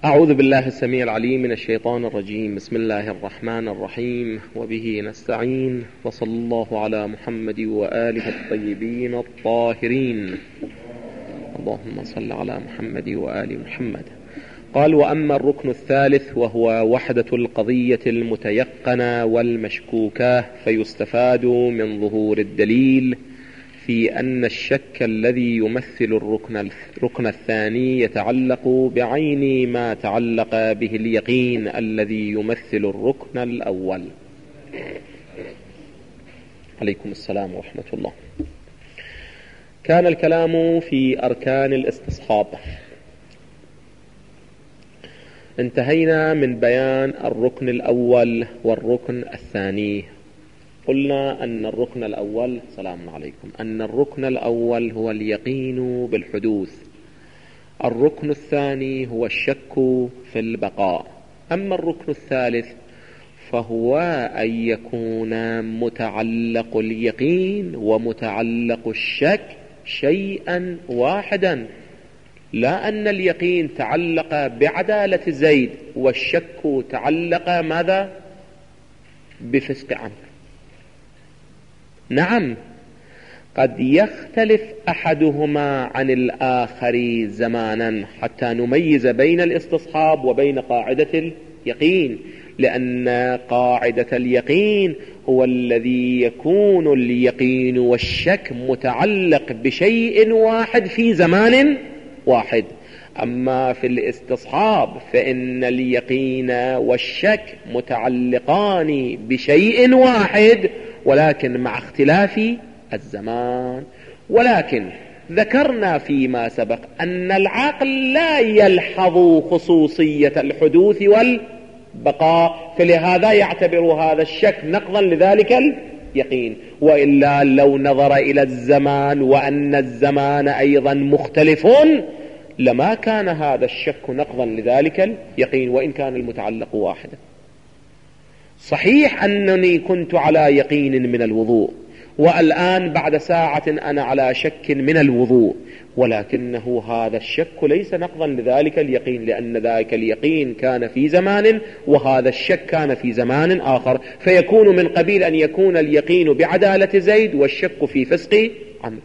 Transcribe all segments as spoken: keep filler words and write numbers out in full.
أعوذ بالله السميع العليم من الشيطان الرجيم. بسم الله الرحمن الرحيم، وبه نستعين، وصلى الله على محمد وآله الطيبين الطاهرين. اللهم صل على محمد وآل محمد. قال: وأما الركن الثالث وهو وحدة القضية المتيقنة والمشكوكة، فيستفاد من ظهور الدليل في أن الشك الذي يمثل الركن الركن الثاني يتعلق بعين ما تعلق به اليقين الذي يمثل الركن الأول. عليكم السلام ورحمة الله. كان الكلام في أركان الاستصحاب. انتهينا من بيان الركن الأول والركن الثاني. قلنا أن الركن الأول سلام عليكم أن الركن الأول هو اليقين بالحدوث، الركن الثاني هو الشك في البقاء، أما الركن الثالث فهو أن يكون متعلق اليقين ومتعلق الشك شيئا واحدا، لا أن اليقين تعلق بعدالة زيد والشك تعلق ماذا؟ بفسق عمرو. نعم، قد يختلف أحدهما عن الآخر زمانا حتى نميز بين الاستصحاب وبين قاعدة اليقين، لأن قاعدة اليقين هو الذي يكون اليقين والشك متعلق بشيء واحد في زمان واحد. أما في الاستصحاب فإن اليقين والشك متعلقان بشيء واحد ولكن مع اختلاف الزمان. ولكن ذكرنا فيما سبق أن العقل لا يلحظ خصوصية الحدوث والبقاء، فلهذا يعتبر هذا الشك نقضا لذلك اليقين، وإلا لو نظر إلى الزمان وأن الزمان أيضا مختلف لما كان هذا الشك نقضا لذلك اليقين وإن كان المتعلق واحدا. صحيح أنني كنت على يقين من الوضوء والآن بعد ساعة أنا على شك من الوضوء، ولكنه هذا الشك ليس نقضا لذلك اليقين، لأن ذلك اليقين كان في زمان وهذا الشك كان في زمان آخر، فيكون من قبيل أن يكون اليقين بعدالة زيد والشك في فسق عمرو.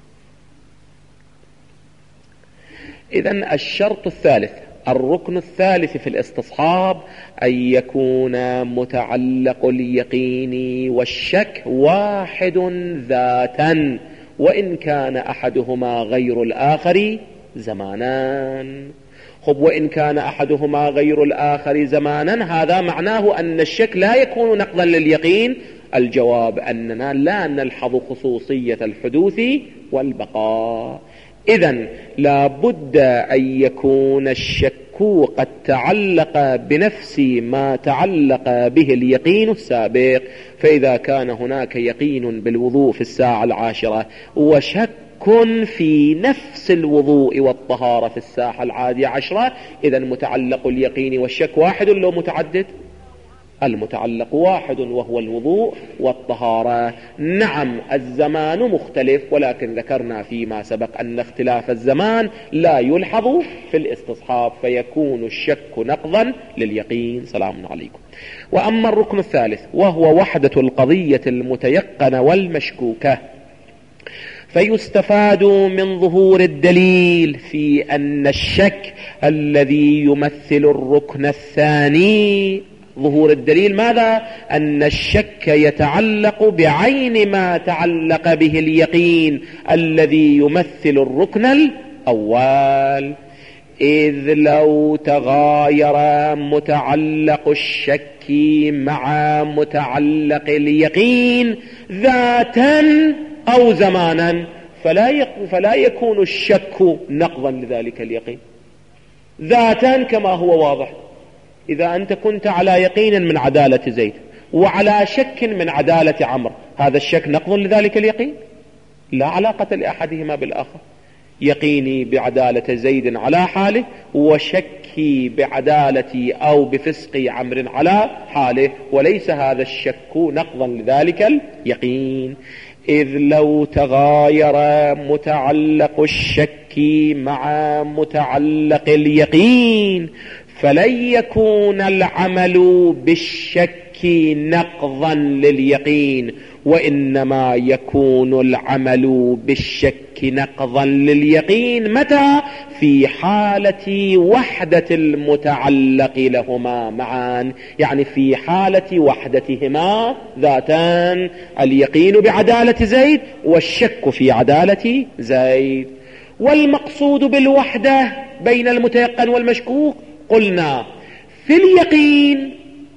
إذن الشرط الثالث، الركن الثالث في الاستصحاب، أن يكون متعلق اليقين والشك واحد ذاتا، وإن كان أحدهما غير الآخر زمانا. خب، وإن كان أحدهما غير الآخر زمانا هذا معناه أن الشك لا يكون نقضا لليقين. الجواب أننا لا نلحظ خصوصية الحدوث والبقاء. إذن لا بد أن يكون الشك قد تعلق بنفس ما تعلق به اليقين السابق، فإذا كان هناك يقين بالوضوء في الساعة العاشرة وشك في نفس الوضوء والطهارة في الساعة العادية عشرة، إذن متعلق اليقين والشك واحد لو متعدد؟ المتعلق واحد وهو الوضوء والطهارة. نعم، الزمان مختلف، ولكن ذكرنا فيما سبق أن اختلاف الزمان لا يلحظ في الاستصحاب، فيكون الشك نقضا لليقين. سلام عليكم. وأما الركن الثالث وهو وحدة القضية المتيقنة والمشكوكة، فيستفاد من ظهور الدليل في أن الشك الذي يمثل الركن الثاني، ظهور الدليل ماذا؟ أن الشك يتعلق بعين ما تعلق به اليقين الذي يمثل الركن الأول، إذ لو تغاير متعلق الشك مع متعلق اليقين ذاتا أو زمانا فلا فلا يكون الشك نقضا لذلك اليقين ذاتا كما هو واضح. إذا أنت كنت على يقين من عدالة زيد وعلى شك من عدالة عمرو، هذا الشك نقض لذلك اليقين؟ لا علاقة لأحدهما بالآخر. يقيني بعدالة زيد على حاله وشكي بعدالة أو بفسق عمرو على حاله، وليس هذا الشك نقضا لذلك اليقين. إذ لو تغاير متعلق الشك مع متعلق اليقين فلن يكون العمل بالشك نقضا لليقين، وإنما يكون العمل بالشك نقضا لليقين متى؟ في حالة وحدة المتعلق لهما معا، يعني في حالة وحدتهما ذاتان، اليقين بعدالة زيد والشك في عدالة زيد. والمقصود بالوحدة بين المتيقن والمشكوك قلنا في اليقين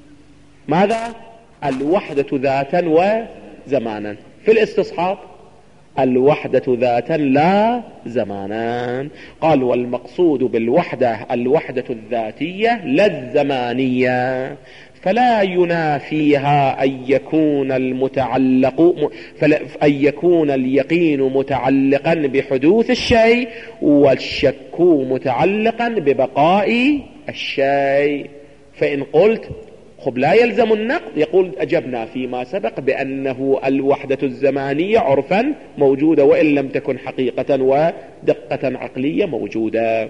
ماذا؟ الوحدة ذاتا وزمانا. في الاستصحاب الوحدة ذاتا لا زمانا. قال والمقصود بالوحدة الوحدة الذاتية لا الزمانية، فلا ينافيها أن يكون المتعلق فلا أن يكون اليقين متعلقا بحدوث الشيء والشك متعلقا ببقاء الشيء. فإن قلت خب لا يلزم النقض، يقول أجبنا فيما سبق بأنه الوحدة الزمانية عرفا موجودة وإن لم تكن حقيقة ودقة عقلية موجودة،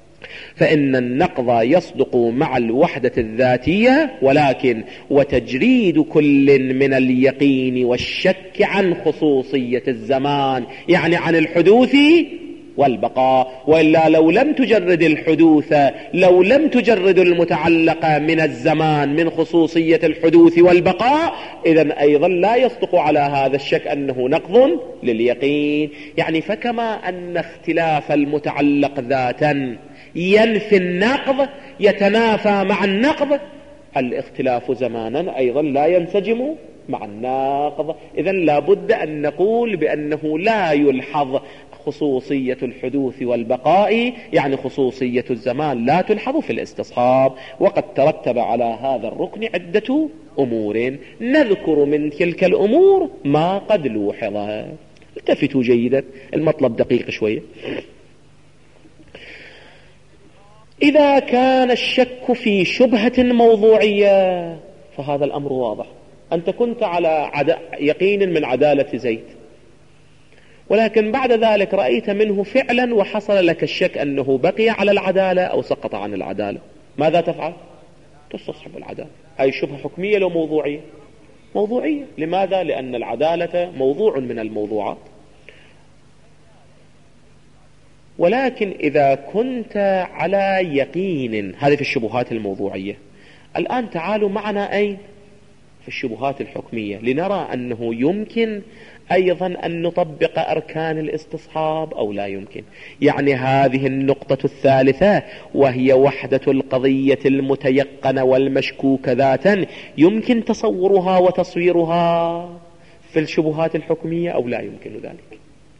فإن النقض يصدق مع الوحدة الذاتية، ولكن وتجريد كل من اليقين والشك عن خصوصية الزمان، يعني عن الحدوث والبقاء. وإلا لو لم تجرد الحدوث، لو لم تجرد المتعلق من الزمان من خصوصية الحدوث والبقاء، إذن أيضا لا يصدق على هذا الشك أنه نقض لليقين. يعني فكما أن اختلاف المتعلق ذاتا ينفي النقض يتنافى مع النقض، الاختلاف زمانا أيضا لا ينسجم مع النقض. إذن لا بد أن نقول بأنه لا يلحظ خصوصية الحدوث والبقاء، يعني خصوصية الزمان لا تلحظ في الاستصحاب. وقد ترتب على هذا الركن عدة أمور، نذكر من تلك الأمور ما قد لوحظ. التفتوا جيدا، المطلب دقيق شوية. إذا كان الشك في شبهة موضوعية فهذا الأمر واضح. أنت كنت على عد... يقين من عدالة زيد، ولكن بعد ذلك رأيت منه فعلا وحصل لك الشك أنه بقي على العدالة أو سقط عن العدالة، ماذا تفعل؟ تستصحب العدالة. أي شبهة حكمية لو موضوعية؟ موضوعية. لماذا؟ لأن العدالة موضوع من الموضوعات. ولكن إذا كنت على يقين، هذه في الشبهات الموضوعية. الآن تعالوا معنا أين؟ في الشبهات الحكمية، لنرى أنه يمكن أيضا أن نطبق أركان الاستصحاب أو لا يمكن. يعني هذه النقطة الثالثة وهي وحدة القضية المتيقنة والمشكوك ذاتا، يمكن تصورها وتصويرها في الشبهات الحكمية أو لا يمكن ذلك.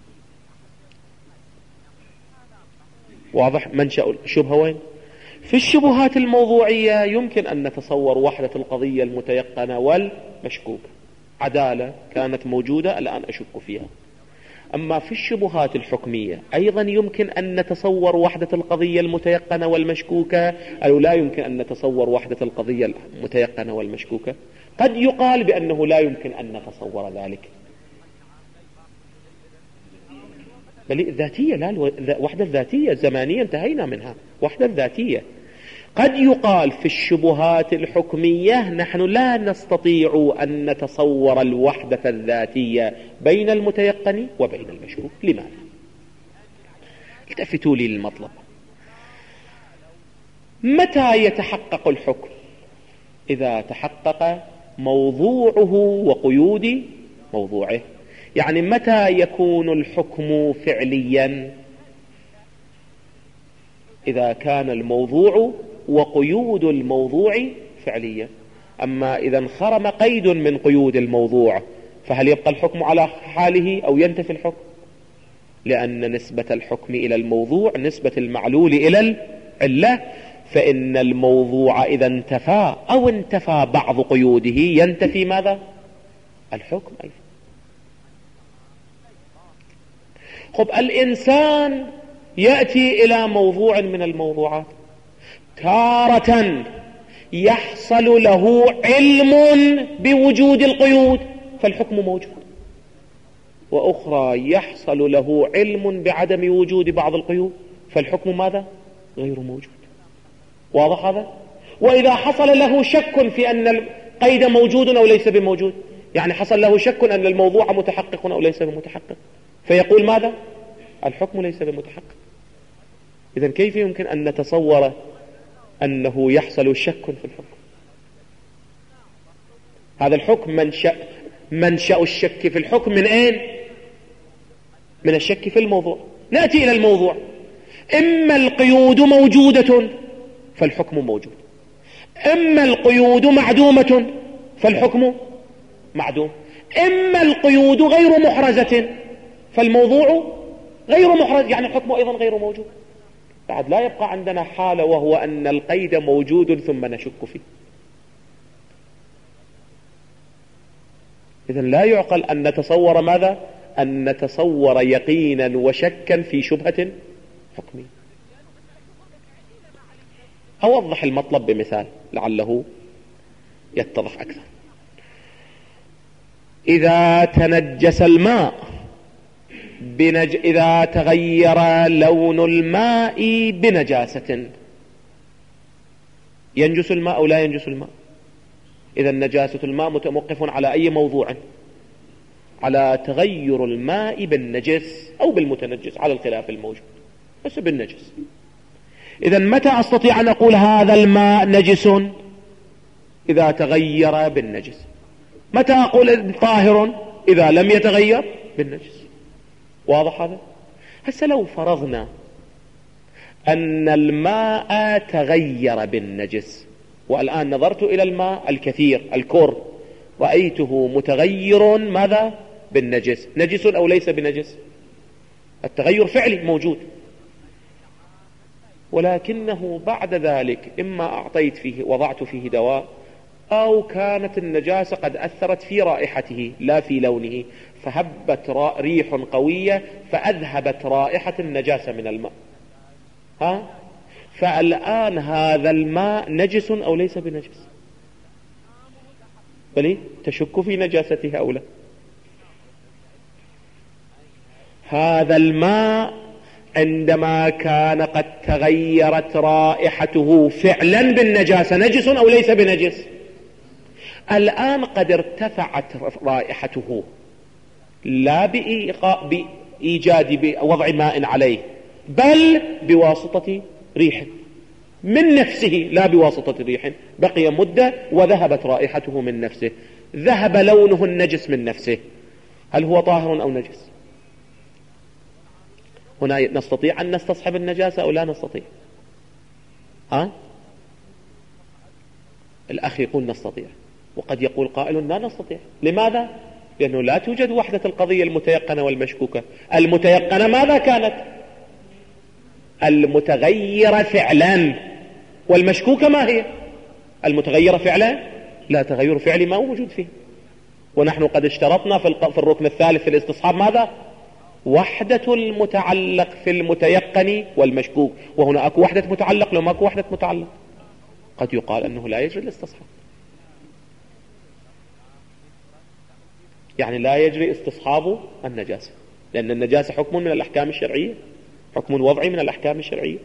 واضح منشأ الشبهة وين؟ في الشبهات الموضوعية يمكن أن نتصور وحدة القضية المتيقنة والمشكوكة، عدالة كانت موجودة الآن أشك فيها. أما في الشبهات الحكمية أيضا يمكن أن نتصور وحدة القضية المتيقنة والمشكوكة أو لا يمكن أن نتصور وحدة القضية المتيقنة والمشكوكة. قد يقال بأنه لا يمكن أن نتصور ذلك، بل الذاتية، لا الوحدة الذاتية الزمانية انتهينا منها، وحدة الذاتية. قد يقال في الشبهات الحكمية نحن لا نستطيع أن نتصور الوحدة الذاتية بين المتيقن وبين المشكوك. لماذا؟ التفتوا لي للمطلب. متى يتحقق الحكم؟ إذا تحقق موضوعه وقيود موضوعه. يعني متى يكون الحكم فعليا؟ إذا كان الموضوع وقيود الموضوع فعليا. أما إذا انخرم قيد من قيود الموضوع فهل يبقى الحكم على حاله أو ينتفي الحكم؟ لأن نسبة الحكم إلى الموضوع نسبة المعلول إلى العلة، فإن الموضوع إذا انتفى أو انتفى بعض قيوده ينتفي ماذا؟ الحكم أيضا. خب الإنسان يأتي إلى موضوع من الموضوعات، تارة يحصل له علم بوجود القيود فالحكم موجود، وأخرى يحصل له علم بعدم وجود بعض القيود فالحكم ماذا؟ غير موجود. واضح هذا؟ وإذا حصل له شك في أن القيد موجود أو ليس بموجود، يعني حصل له شك أن الموضوع متحقق أو ليس بمتحقق، فيقول ماذا؟ الحكم ليس بمتحقق. إذن كيف يمكن أن نتصور أنه يحصل شك في الحكم؟ هذا الحكم منشأ, منشأ الشك في الحكم من أين؟ من الشك في الموضوع. نأتي إلى الموضوع. إما القيود موجودة فالحكم موجود، إما القيود معدومة فالحكم معدوم، إما القيود غير محرزة فالموضوع غير محرز، يعني الحكم أيضا غير موجود. بعد لا يبقى عندنا حالة وهو أن القيد موجود ثم نشك فيه. إذن لا يعقل أن نتصور ماذا؟ أن نتصور يقينا وشكا في شبهة حكمية. أوضح المطلب بمثال لعله يتضح أكثر. إذا تنجس الماء بنج... إذا تغير لون الماء بنجاسة، ينجس الماء أو لا ينجس الماء؟ إذا نجاسة الماء متوقف على أي موضوع؟ على تغير الماء بالنجس أو بالمتنجس، على الخلاف الموجود، بس بالنجس. إذا متى أستطيع أن أقول هذا الماء نجس؟ إذا تغير بالنجس. متى أقول طاهر؟ إذا لم يتغير بالنجس. واضح هذا؟ هسه لو فرضنا أن الماء تغير بالنجس، والآن نظرت إلى الماء الكثير الكور، رأيته متغير ماذا؟ بالنجس. نجس أو ليس بنجس؟ التغير فعلي موجود، ولكنه بعد ذلك إما أعطيت فيه وضعت فيه دواء، أو كانت النجاسة قد أثرت في رائحته لا في لونه، فهبت ريح قوية فأذهبت رائحة النجاسة من الماء. ها؟ فالآن هذا الماء نجس أو ليس بنجس؟ بل تشك في نجاسته أو لا؟ هذا الماء عندما كان قد تغيرت رائحته فعلا بالنجاسة نجس أو ليس بنجس؟ الآن قد ارتفعت رائحته لا بإيجاد وضع ماء عليه، بل بواسطة ريح من نفسه، لا بواسطة ريح. بقي مدة وذهبت رائحته من نفسه، ذهب لونه النجس من نفسه. هل هو طاهر أو نجس؟ هنا نستطيع أن نستصحب النجاسة أو لا نستطيع؟ ها؟ الأخ يقول نستطيع، وقد يقول قائل لا نستطيع. لماذا؟ لأنه لا توجد وحدة القضية المتيقنة والمشكوكة. المتيقنة ماذا كانت؟ المتغيرة فعلا. والمشكوكة ما هي؟ المتغيرة فعلا لا تغير فعلي ما موجود فيه. ونحن قد اشترطنا في الركن الثالث في الاستصحاب ماذا؟ وحدة المتعلق في المتيقن والمشكوك، وهنا أكو وحدة متعلق. لو ما أكو وحدة متعلق قد يقال أنه لا يجري الاستصحاب، يعني لا يجري استصحاب النجاسة، لأن النجاسة حكم من الأحكام الشرعية، حكم وضعي من الأحكام الشرعية.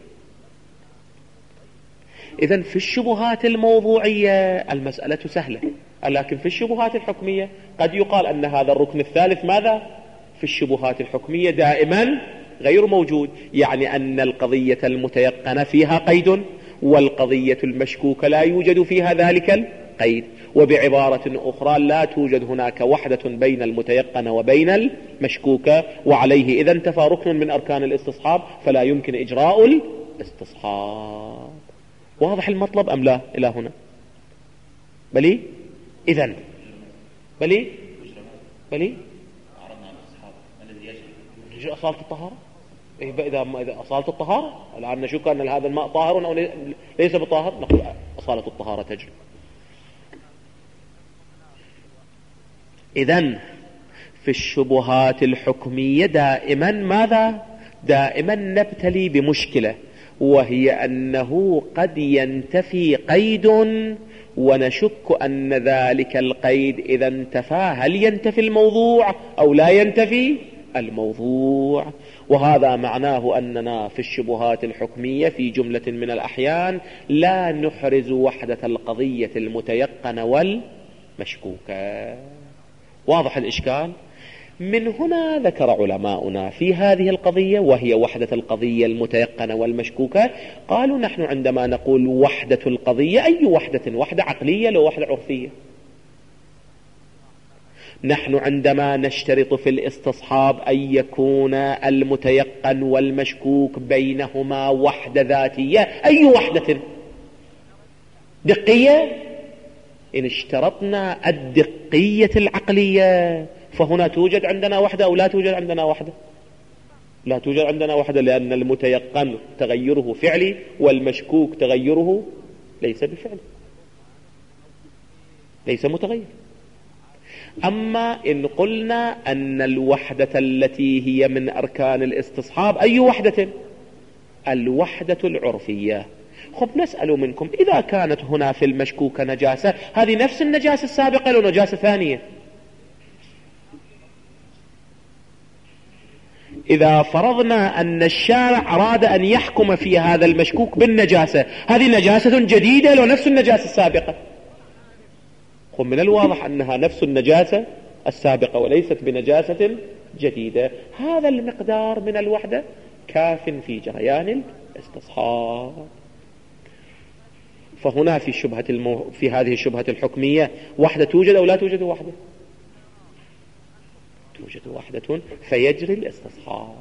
إذن في الشبهات الموضوعية المسألة سهلة، لكن في الشبهات الحكمية قد يقال أن هذا الركن الثالث ماذا؟ في الشبهات الحكمية دائما غير موجود، يعني أن القضية المتيقنة فيها قيد، والقضية المشكوكة لا يوجد فيها ذلك القيد. وبعبارة أخرى لا توجد هناك وحدة بين المتيقنة وبين المشكوكة، وعليه إذا انتفى ركن من أركان الاستصحاب فلا يمكن إجراء الاستصحاب. واضح المطلب أم لا إلى هنا؟ بلي إذن بلي بلي يجي أصالة الطهارة. إذا إذا أصالة الطهارة الآن نشك أن هذا الماء طاهر أو ليس بطاهر، نقول أصالة الطهارة تجري. إذن في الشبهات الحكمية دائما ماذا؟ دائما نبتلي بمشكلة، وهي أنه قد ينتفي قيد ونشك أن ذلك القيد إذا انتفى هل ينتفي الموضوع أو لا ينتفي الموضوع. وهذا معناه أننا في الشبهات الحكمية في جملة من الأحيان لا نحرز وحدة القضية المتيقنة والمشكوكة. واضح الإشكال؟ من هنا ذكر علماؤنا في هذه القضية وهي وحدة القضية المتيقنة والمشكوكة، قالوا نحن عندما نقول وحدة القضية أي وحدة؟ وحدة عقلية لو وحدة عرفية؟ نحن عندما نشترط في الاستصحاب أن يكون المتيقن والمشكوك بينهما وحدة ذاتية، أي وحدة؟ دقية؟ إن اشترطنا الدقية العقلية فهنا توجد عندنا وحدة أو لا توجد عندنا وحدة؟ لا توجد عندنا وحدة، لأن المتيقن تغيره فعلي والمشكوك تغيره ليس بفعلي، ليس متغير. أما إن قلنا أن الوحدة التي هي من أركان الاستصحاب أي وحدة؟ الوحدة العرفية. خب نسأل منكم، إذا كانت هنا في المشكوك نجاسة، هذه نفس النجاسة السابقة لو نجاسة ثانية؟ إذا فرضنا أن الشارع أراد أن يحكم في هذا المشكوك بالنجاسة، هذه نجاسة جديدة لو نفس النجاسة السابقة؟ خب من الواضح أنها نفس النجاسة السابقة وليست بنجاسة جديدة. هذا المقدار من الوحدة كاف في جريان الاستصحاب. فهنا في شبهة المو... في هذه الشبهة الحكمية وحدة توجد أو لا توجد وحدة؟ توجد وحدة فيجري الاستصحاب.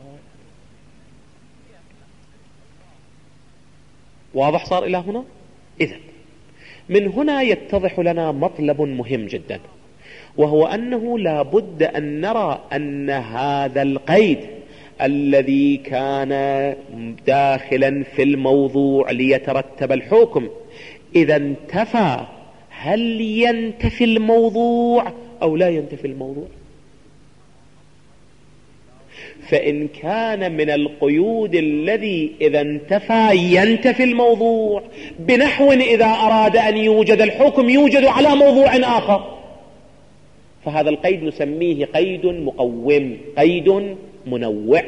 واضح صار إلى هنا؟ إذن من هنا يتضح لنا مطلب مهم جدا، وهو أنه لا بد أن نرى أن هذا القيد الذي كان داخلا في الموضوع ليترتب الحكم إذا انتفى، هل ينتفي الموضوع أو لا ينتفي الموضوع؟ فإن كان من القيود الذي إذا انتفى ينتفي الموضوع، بنحو إذا أراد أن يوجد الحكم يوجد على موضوع آخر، فهذا القيد نسميه قيد مقوم، قيد منوع.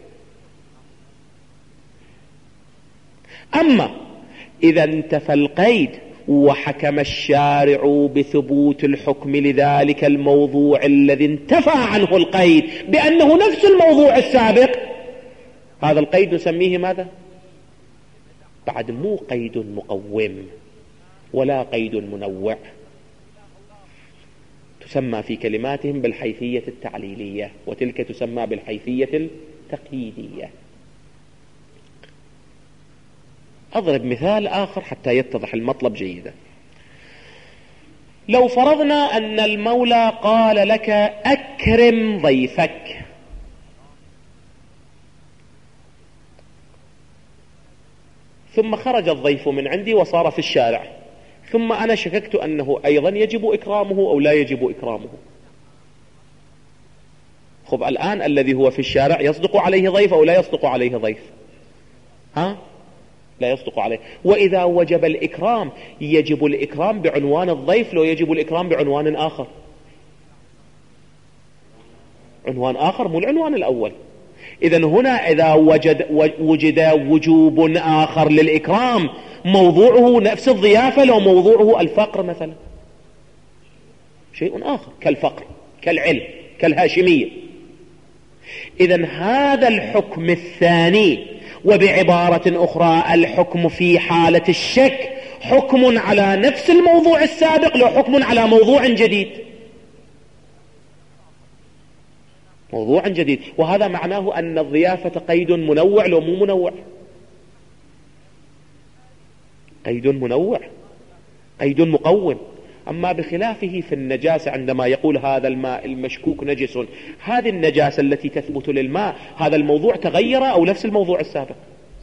أما إذا انتفى القيد وحكم الشارع بثبوت الحكم لذلك الموضوع الذي انتفى عنه القيد بأنه نفس الموضوع السابق، هذا القيد نسميه ماذا؟ بعد مو قيد مقوم ولا قيد منوع، تسمى في كلماتهم بالحيثية التعليلية، وتلك تسمى بالحيثية التقييدية. أضرب مثال آخر حتى يتضح المطلب جيدا. لو فرضنا أن المولى قال لك أكرم ضيفك، ثم خرج الضيف من عندي وصار في الشارع، ثم أنا شككت أنه أيضا يجب إكرامه أو لا يجب إكرامه. خب الآن الذي هو في الشارع يصدق عليه ضيف أو لا يصدق عليه ضيف؟ ها؟ لا يصدق عليه. وإذا وجب الإكرام يجب الإكرام بعنوان الضيف لو يجب الإكرام بعنوان آخر؟ عنوان آخر مو العنوان الأول. إذن هنا إذا وجد, وجد وجوب آخر للإكرام موضوعه نفس الضيافة لو موضوعه الفقر مثلا، شيء آخر كالفقر كالعلم كالهاشمية. إذن هذا الحكم الثاني، وبعبارة أخرى الحكم في حالة الشك حكم على نفس الموضوع السابق لو حكم على موضوع جديد، موضوع جديد. وهذا معناه أن الضيافة قيد منوع لو مو منوع؟ قيد منوع، قيد مقوم. أما بخلافه في النجاسة عندما يقول هذا الماء المشكوك نجس، هذه النجاسة التي تثبت للماء هذا الموضوع تغير أو نفس الموضوع السابق؟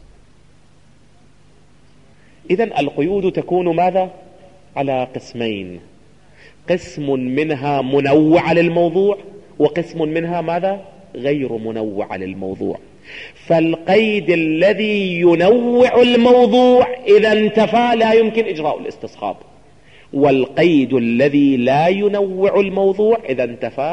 إذن القيود تكون ماذا؟ على قسمين، قسم منها منوع للموضوع وقسم منها ماذا؟ غير منوع للموضوع. فالقيد الذي ينوع الموضوع إذا انتفى لا يمكن إجراء الاستصحاب، والقيد الذي لا ينوع الموضوع إذا انتفى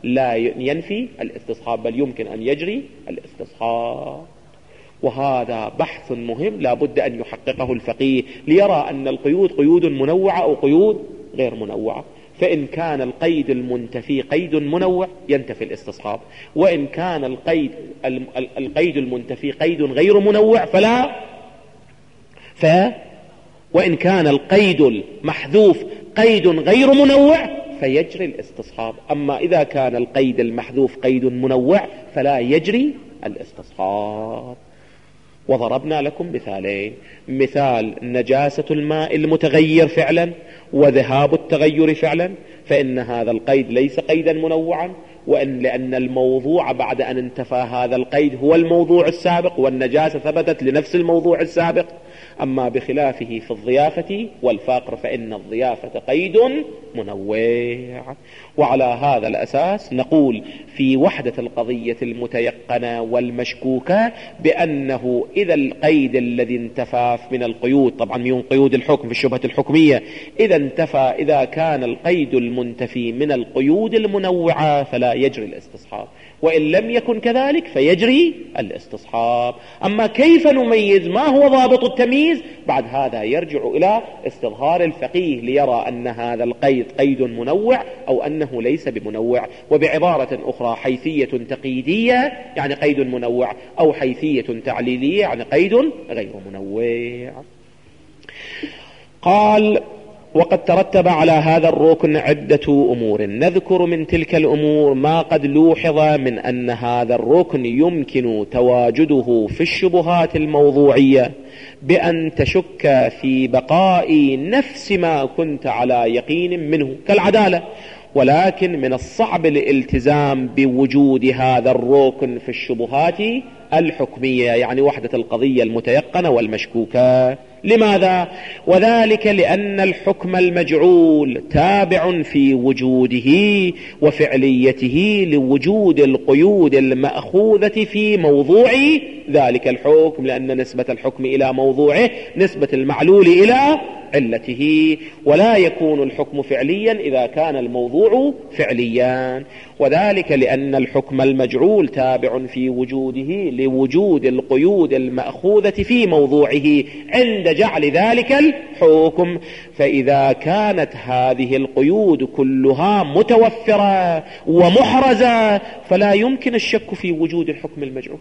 لا ينفي الاستصحاب بل يمكن أن يجري الاستصحاب. وهذا بحث مهم لا بد أن يحققه الفقيه ليرى أن القيود قيود منوعة أو قيود غير منوعة. فإن كان القيد المنتفي قيد منوع ينتفي الاستصحاب، وإن كان القيد القيد المنتفي قيد غير منوع فلا ف وإن كان القيد المحذوف قيد غير منوع فيجري الاستصحاب. أما إذا كان القيد المحذوف قيد منوع فلا يجري الاستصحاب. وضربنا لكم مثالين: مثال نجاسة الماء المتغير فعلا وذهاب التغير فعلا، فإن هذا القيد ليس قيدا منوعا، وإن لأن الموضوع بعد أن انتفى هذا القيد هو الموضوع السابق، والنجاسة ثبتت لنفس الموضوع السابق. أما بخلافه في الضيافة والفقر فإن الضيافة قيد منوع. وعلى هذا الأساس نقول في وحدة القضية المتيقنة والمشكوكة بأنه إذا القيد الذي انتفى من القيود، طبعا من قيود الحكم في الشبهة الحكمية، إذا انتفى إذا كان القيد المنتفي من القيود المنوعة فلا يجري الاستصحاب، وإن لم يكن كذلك فيجري الاستصحاب. أما كيف نميز ما هو ضابط التمييز بعد هذا يرجع إلى استظهار الفقيه ليرى أن هذا القيد قيد منوع أو أنه ليس بمنوع. وبعبارة أخرى حيثية تقييدية يعني قيد منوع، أو حيثية تعليلية يعني قيد غير منوع. قال: وقد ترتب على هذا الركن عدة أمور، نذكر من تلك الأمور ما قد لوحظ من أن هذا الركن يمكن تواجده في الشبهات الموضوعية بأن تشك في بقاء نفس ما كنت على يقين منه كالعدالة، ولكن من الصعب الالتزام بوجود هذا الركن في الشبهات الحكمية يعني وحدة القضية المتيقنة والمشكوكة. لماذا؟ وذلك لأن الحكم المجعول تابع في وجوده وفعليته لوجود القيود المأخوذة في موضوع ذلك الحكم، لأن نسبة الحكم إلى موضوعه نسبة المعلول إلى علته، ولا يكون الحكم فعليا إذا كان الموضوع فعليا. وذلك لأن الحكم المجعول تابع في وجوده لوجود القيود المأخوذة في موضوعه عند جعل ذلك الحكم. فإذا كانت هذه القيود كلها متوفرة ومحرزة فلا يمكن الشك في وجود الحكم المجعول.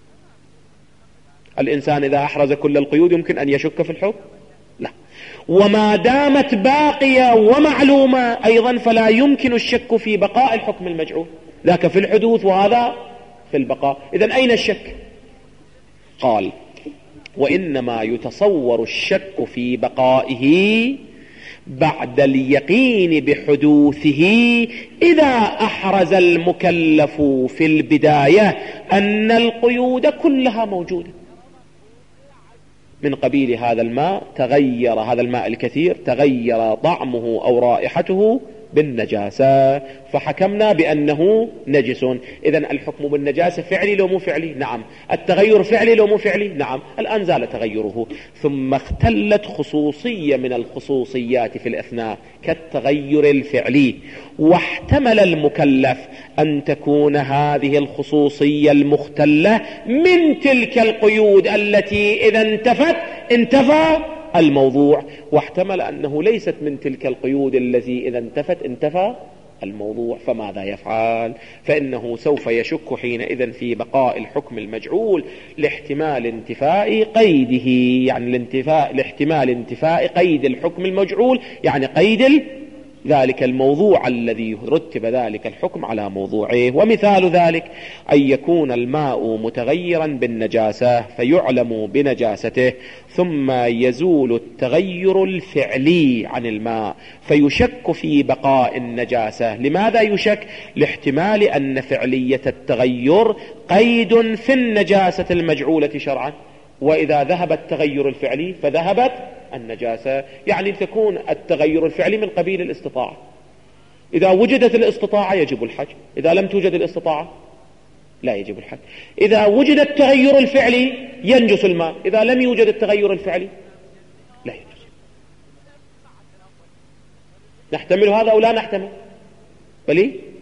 الإنسان إذا أحرز كل القيود يمكن أن يشك في الحكم؟ لا. وما دامت باقية ومعلومة أيضا فلا يمكن الشك في بقاء الحكم المجعول، ذاك في الحدوث وهذا في البقاء. إذن أين الشك؟ قال: وإنما يتصور الشك في بقائه بعد اليقين بحدوثه إذا أحرز المكلف في البداية أن القيود كلها موجودة. من قبيل هذا الماء تغير، هذا الماء الكثير تغير طعمه أو رائحته بالنجاسة فحكمنا بأنه نجس. إذن الحكم بالنجاسة فعلي لو مو فعلي؟ نعم. التغير فعلي لو مو فعلي؟ نعم. الآن زال تغيره، ثم اختلت خصوصية من الخصوصيات في الأثناء كالتغير الفعلي، واحتمل المكلف أن تكون هذه الخصوصية المختلة من تلك القيود التي إذا انتفت انتفى الموضوع، واحتمل أنه ليست من تلك القيود التي إذا انتفت انتفى الموضوع. فماذا يفعل؟ فإنه سوف يشك حينئذ في بقاء الحكم المجعول لاحتمال انتفاء قيده، يعني الانتفاء لاحتمال انتفاء قيد الحكم المجعول، يعني قيد ذلك الموضوع الذي رتب ذلك الحكم على موضوعه. ومثال ذلك أن يكون الماء متغيرا بالنجاسة فيعلم بنجاسته، ثم يزول التغير الفعلي عن الماء فيشك في بقاء النجاسة. لماذا يشك؟ لاحتمال أن فعلية التغير قيد في النجاسة المجعولة شرعا، وإذا ذهب التغير الفعلي فذهبت النجاسة. يعني تكون التغير الفعلي من قبيل الاستطاعة، إذا وجدت الاستطاعة يجب الحج، إذا لم توجد الاستطاعة لا يجب الحج. إذا وجد التغير الفعلي ينجس الماء، إذا لم يوجد التغير الفعلي لا ينجس. نحتمل هذا أو لا نحتمل؟ بلي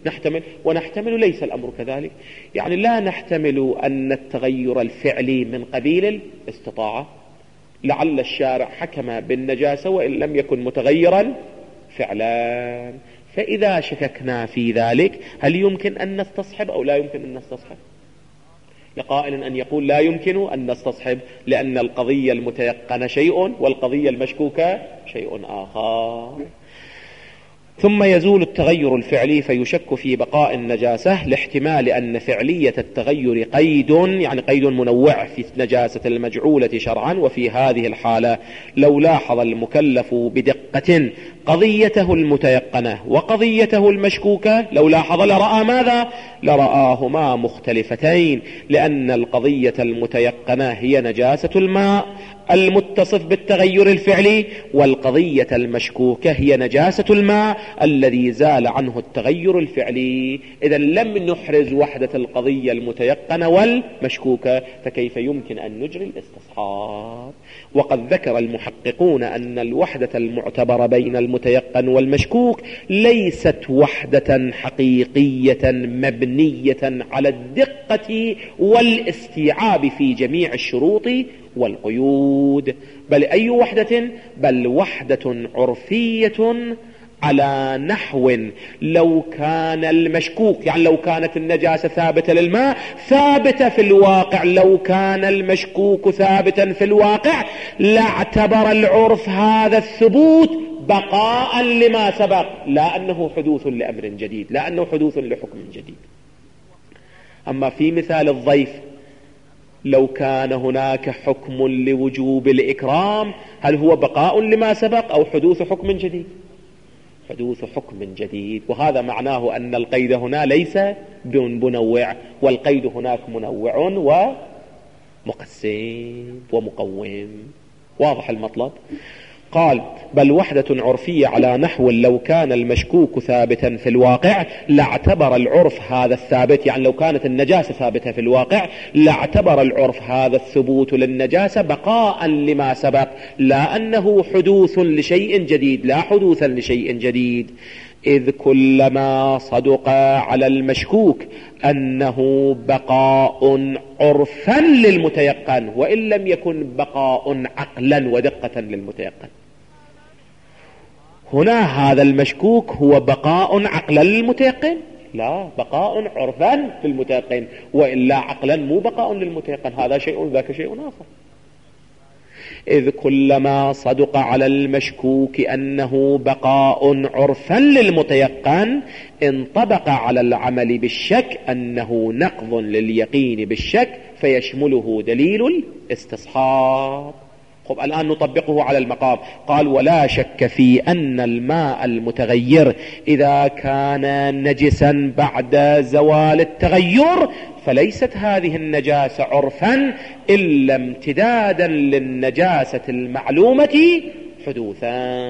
نحتمل، ونحتمل ليس الأمر كذلك. يعني لا نحتمل أن التغير الفعلي من قبيل الاستطاعة، لعل الشارع حكم بالنجاسة وإن لم يكن متغيرا فعلا. فإذا شككنا في ذلك هل يمكن أن نستصحب أو لا يمكن أن نستصحب؟ لقائل أن يقول لا يمكن أن نستصحب لأن القضية المتيقنة شيء والقضية المشكوكة شيء آخر. ثم يزول التغير الفعلي فيشك في بقاء النجاسة لاحتمال أن فعلية التغير قيد، يعني قيد منوع في نجاسة المجعولة شرعا. وفي هذه الحالة لو لاحظ المكلف بدقة قضيته المتيقنة وقضيته المشكوكة، لو لاحظ لرأى ماذا؟ لرآهما مختلفتين، لأن القضية المتيقنة هي نجاسة الماء المتصف بالتغير الفعلي، والقضية المشكوكة هي نجاسة الماء الذي زال عنه التغير الفعلي. إذا لم نحرز وحدة القضية المتيقنة والمشكوكة، فكيف يمكن أن نجري الاستصحاب؟ وقد ذكر المحققون أن الوحدة المعتبرة بين المتيقن والمشكوك ليست وحدة حقيقية مبنية على الدقة والاستيعاب في جميع الشروط والقيود، بل أي وحدة؟ بل وحدة عرفية على نحو لو كان المشكوك، يعني لو كانت النجاسة ثابتة للماء ثابتة في الواقع، لو كان المشكوك ثابتا في الواقع لاعتبر العرف هذا الثبوت بقاء لما سبق، لا أنه حدوث لأمر جديد، لا أنه حدوث لحكم جديد. أما في مثال الضيف لو كان هناك حكم لوجوب الإكرام، هل هو بقاء لما سبق أو حدوث حكم جديد؟ حدوث حكم جديد. وهذا معناه أن القيد هنا ليس بمنوع، والقيد هناك منوع ومقسم ومقوم. واضح المطلب؟ قال بل وحدة عرفية على نحو لو كان المشكوك ثابتا في الواقع لاعتبر العرف هذا الثابت، يعني لو كانت النجاسة ثابتة في الواقع لاعتبر العرف هذا الثبوت للنجاسة بقاء لما سبق، لا أنه حدوث لشيء جديد، لا حدوثا لشيء جديد. إذ كلما صدق على المشكوك أنه بقاء عرفا للمتيقن وإن لم يكن بقاء عقلا ودقة للمتيقن. هنا هذا المشكوك هو بقاء عقلا للمتيقن؟ لا، بقاء عرفا للمتيقن، وإلا عقلا مو بقاء للمتيقن، هذا شيء ذاك شيء آخر. إذ كلما صدق على المشكوك أنه بقاء عرفا للمتيقن انطبق على العمل بالشك أنه نقض لليقين بالشك فيشمله دليل الاستصحاب. خب الآن نطبقه على المقام. قال ولا شك في أن الماء المتغير إذا كان نجسا بعد زوال التغير فليست هذه النجاسة عرفا إلا امتدادا للنجاسة المعلومة حدوثا.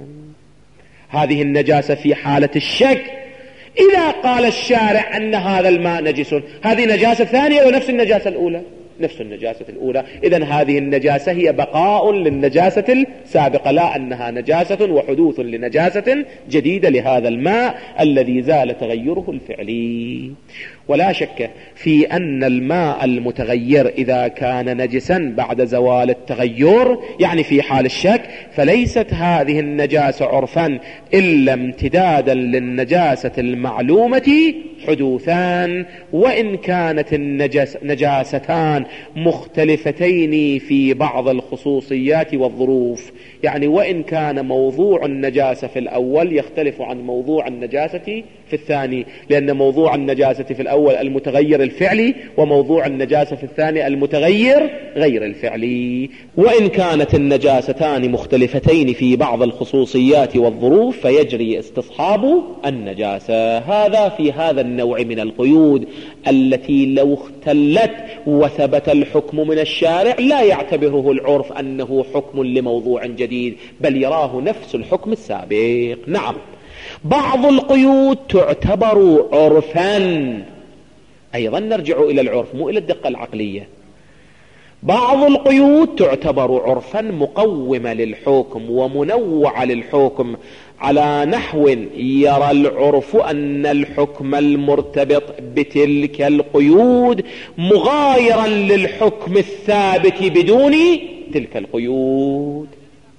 هذه النجاسة في حالة الشك. إذا قال الشارع أن هذا الماء نجس، هذه نجاسة ثانية ونفس النجاسة الأولى، نفس النجاسة الأولى. إذن هذه النجاسة هي بقاء للنجاسة السابقة، لا أنها نجاسة وحدوث لنجاسة جديدة لهذا الماء الذي زال تغيره الفعلي. ولا شك في أن الماء المتغير إذا كان نجسا بعد زوال التغير، يعني في حال الشك، فليست هذه النجاسة عرفا إلا امتدادا للنجاسة المعلومة حدوثان، وإن كانت النجاستان مختلفتين في بعض الخصوصيات والظروف. يعني وإن كان موضوع النجاسة في الأول يختلف عن موضوع النجاسة في الثاني، لأن موضوع النجاسة في الأول المتغير الفعلي وموضوع النجاسة في الثاني المتغير غير الفعلي. وإن كانت النجاستان مختلفتين في بعض الخصوصيات والظروف فيجري استصحاب النجاسة. هذا في هذا النوع من القيود التي لو اختلت وثبت الحكم من الشارع لا يعتبره العرف أنه حكم لموضوع جديد، بل يراه نفس الحكم السابق. نعم، بعض القيود تعتبر عرفا، أيضا نرجع إلى العرف مو إلى الدقة العقلية. بعض القيود تعتبر عرفا مقومة للحكم ومنوعة للحكم، على نحو يرى العرف أن الحكم المرتبط بتلك القيود مغايرا للحكم الثابت بدون تلك القيود.